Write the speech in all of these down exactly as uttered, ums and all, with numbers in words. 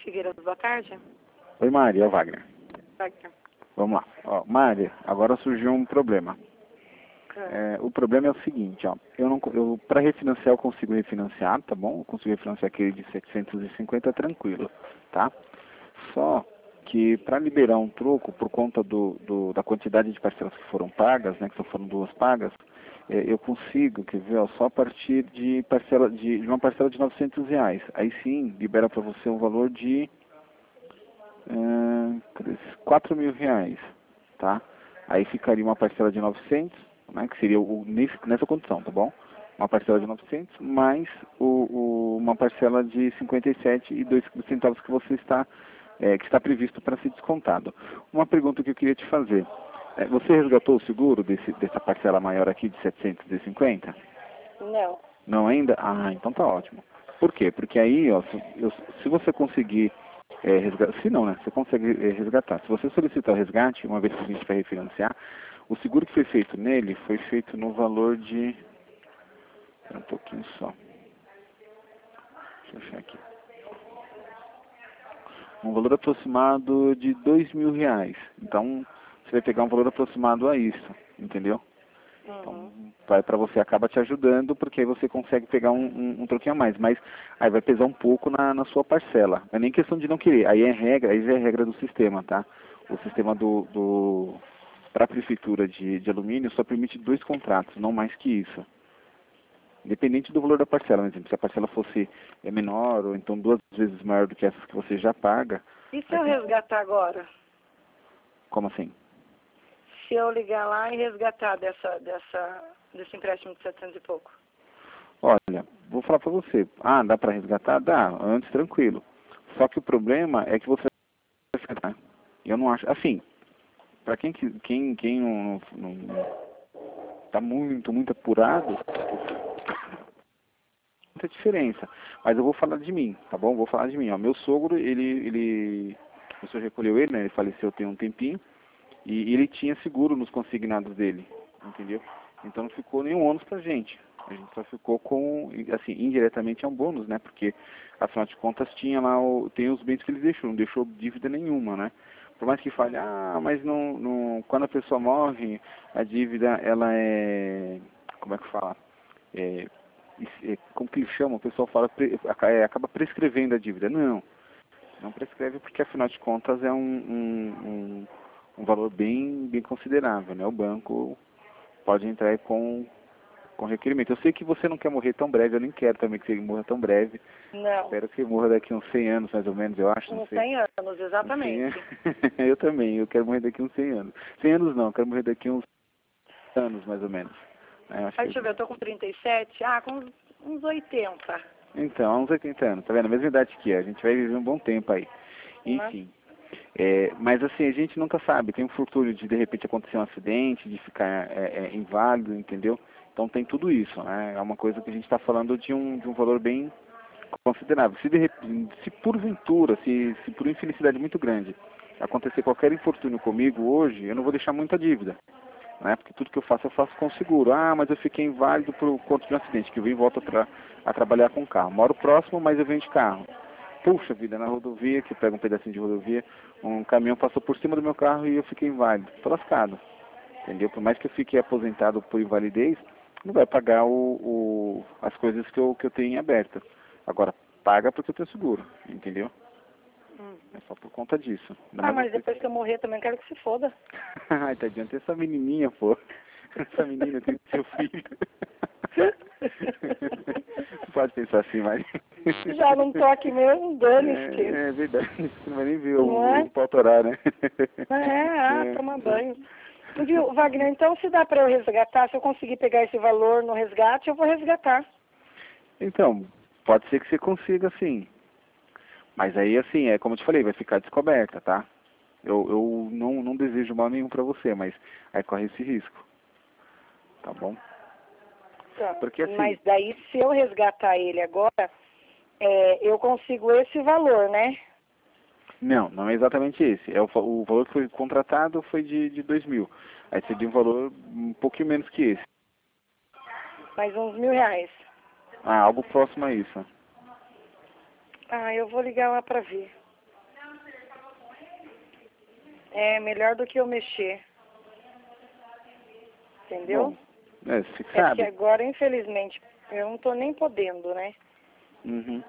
Figueiras, boa tarde. Oi, Mari, é o Wagner. Wagner. Vamos lá. Ó, Mari, agora surgiu um problema. É, o problema é o seguinte, ó, eu não, eu, para refinanciar eu consigo refinanciar, tá bom? Eu consigo refinanciar aquele de setecentos e cinquenta tranquilo, tá? Só que para liberar um troco por conta do, do, da quantidade de parcelas que foram pagas, né, que só foram duas pagas, é, eu consigo, quer ver, ó, só a partir de, parcela, de, de uma parcela de novecentos reais. Aí sim, libera para você um valor de é, quatro mil reais, tá? Aí ficaria uma parcela de novecentos, né, que seria o, nesse, nessa condição, tá bom? Uma parcela de novecentos, mais o, o, uma parcela de cinquenta e sete e dois centavos que você está, é, que está previsto para ser descontado. Uma pergunta que eu queria te fazer. É, você resgatou o seguro desse, dessa parcela maior aqui de setecentos e cinquenta? Não. Não ainda? Ah, então tá ótimo. Por quê? Porque aí, ó, se, eu, se você conseguir é, resgatar, se não, né? Você consegue é, resgatar. Se você solicitar o resgate, uma vez que a gente vai refinanciar, o seguro que foi feito nele foi feito no valor de... Espera um pouquinho só. Deixa eu achar aqui. Um valor aproximado de dois mil reais. Então, você vai pegar um valor aproximado a isso, entendeu? Então, vai para você, acaba te ajudando, porque aí você consegue pegar um, um, um troquinho a mais. Mas aí vai pesar um pouco na, na sua parcela. Não é nem questão de não querer. Aí é regra, aí já é regra do sistema, tá? O sistema do, do para a prefeitura de, de alumínio só permite dois contratos, não mais que isso. Independente do valor da parcela, por exemplo, se a parcela fosse é, menor ou então duas vezes maior do que essas que você já paga. E se eu resgatar agora? Como assim? Se eu ligar lá e resgatar dessa, dessa, desse empréstimo de setecentos e pouco? Olha, vou falar para você. Ah, dá para resgatar? Dá, antes tranquilo. Só que o problema é que você vai ficar. Eu não acho. Assim, para quem, quem, quem não, não, não tá muito, muito apurado, muita diferença. Mas eu vou falar de mim, tá bom? Vou falar de mim. Ó, meu sogro, ele, ele, o senhor recolheu ele, né? Ele faleceu tem um tempinho. E ele tinha seguro nos consignados dele, entendeu? Então não ficou nenhum ônus pra gente. A gente só ficou com, assim, indiretamente é um bônus, né? Porque, afinal de contas, tinha lá, o, tem os bens que ele deixou, não deixou dívida nenhuma, né? Por mais que fale, ah, mas não, não, quando a pessoa morre, a dívida, ela é, como é que fala? É, é, como que ele chama? O pessoal fala, pre, é, acaba prescrevendo a dívida. Não, não prescreve porque, afinal de contas, é um, um, um um valor bem, bem considerável, né? O banco pode entrar aí com, com requerimento. Eu sei que você não quer morrer tão breve, eu nem quero também que você morra tão breve. Não. Espero que você morra daqui uns cem anos, mais ou menos, eu acho. Uns cem anos, exatamente. cem... eu também, eu quero morrer daqui uns cem anos. cem anos não, eu quero morrer daqui uns anos, mais ou menos. É, acho Aí, que... deixa eu ver, eu tô com trinta e sete, ah, com uns oitenta. Então, uns oitenta anos, tá vendo? A mesma idade que é, a gente vai viver um bom tempo aí. Enfim. É, mas assim, a gente nunca sabe, tem um futuro de de repente acontecer um acidente, de ficar é, é, inválido, entendeu? Então tem tudo isso, né? É uma coisa que a gente está falando de um, de um valor bem considerável. Se, de repente, se porventura, se, se por infelicidade muito grande acontecer qualquer infortúnio comigo hoje, eu não vou deixar muita dívida, né? Porque tudo que eu faço, eu faço com seguro. Ah, mas eu fiquei inválido por conta de um acidente, que eu vim e volto pra, a trabalhar com carro. Moro próximo, mas eu venho de carro. Puxa vida, na rodovia, que pega um pedacinho de rodovia, um caminhão passou por cima do meu carro e eu fiquei inválido. Tô lascado, entendeu? Por mais que eu fique aposentado por invalidez, não vai pagar o, o, as coisas que eu, que eu tenho em aberto. Agora, paga porque eu tenho seguro, entendeu? Hum. É só por conta disso. Não ah, mas depois que eu morrer também quero que se foda. Ai, tá adianta essa menininha, pô. Essa menina tem seu filho. Pode pensar assim, mas... Já não tô aqui mesmo, dane-se. É, é verdade, você não vai nem ver o, é? o pautorar, né? É, ah, é. Toma banho. Viu, Wagner, então se dá para eu resgatar, se eu conseguir pegar esse valor no resgate, eu vou resgatar. Então, pode ser que você consiga, sim. Mas aí, assim, é como eu te falei, vai ficar descoberta, tá? Eu, eu não, não desejo mal nenhum pra você, mas aí corre esse risco. Tá bom? Tá. Porque, assim, mas daí, se eu resgatar ele agora, é, eu consigo esse valor, né? Não, não é exatamente esse. É o, o valor que foi contratado foi de, de dois mil. Aí seria um valor um pouquinho menos que esse. Mais uns mil reais. Ah, algo próximo a isso. Ah, eu vou ligar lá pra ver. É melhor do que eu mexer. Entendeu? Bom, é, você É sabe. que agora, infelizmente, eu não tô nem podendo, né? Uhum.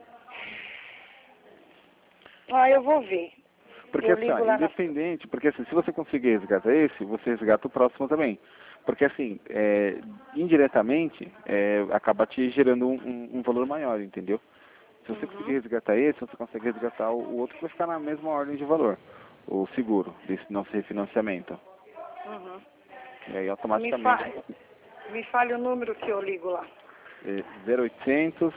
Ah, eu vou ver. Porque Eu assim, ó, ligo lá na... independente, porque assim, se você conseguir resgatar esse, você resgata o próximo também. Porque assim, é, indiretamente, é, acaba te gerando um, um, um valor maior, entendeu? Se você Uhum. conseguir resgatar esse, você consegue resgatar o, o outro que vai ficar na mesma ordem de valor, o seguro, desse nosso refinanciamento. Uhum. E aí Me, automaticamente fa... Me fale o número que eu ligo lá. é zero oitocentos,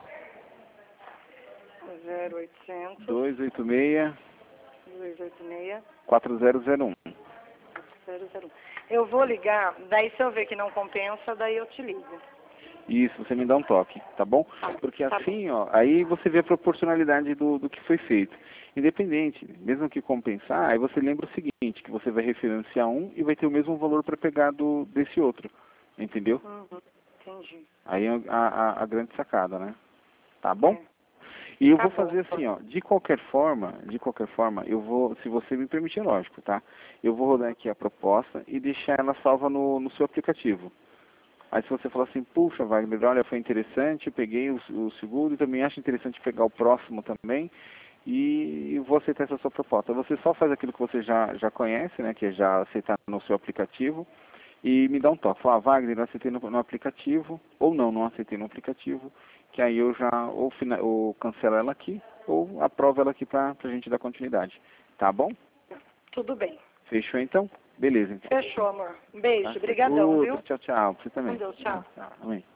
zero oitocentos, dois oito seis, dois oito seis, quatro zero zero um. zero zero um. Eu vou ligar, daí se eu ver que não compensa, daí eu te ligo. Isso, você me dá um toque, tá bom? Tá, Porque tá assim, ó, aí você vê a proporcionalidade do, do que foi feito. Independente, mesmo que compensar, aí você lembra o seguinte, que você vai refinanciar um e vai ter o mesmo valor para pegar do, desse outro, entendeu? Uhum. Entendi. Aí é a, a, a grande sacada, né? Tá bom? É. E eu Tá vou bom. fazer assim, ó, de qualquer forma, de qualquer forma, eu vou, se você me permitir, lógico, tá? Eu vou rodar aqui a proposta e deixar ela salva no, no seu aplicativo. Aí se você falar assim, puxa, Wagner, olha, foi interessante, peguei o, o seguro e também acho interessante pegar o próximo também e vou aceitar essa sua proposta. Você só faz aquilo que você já, já conhece, né, que é já aceitar no seu aplicativo e me dá um toque. Fala, ah, Wagner, eu aceitei no, no aplicativo, ou não, não aceitei no aplicativo, que aí eu já ou, fina, ou cancelo ela aqui ou aprovo ela aqui pra, pra gente dar continuidade. Tá bom? Tudo bem. Fechou então? Beleza, então. Fechou, amor. Um beijo. Tá? Obrigadão, viu? Outro, tchau, tchau. Pra você Com também. Deus, tchau. Tchau. Amém.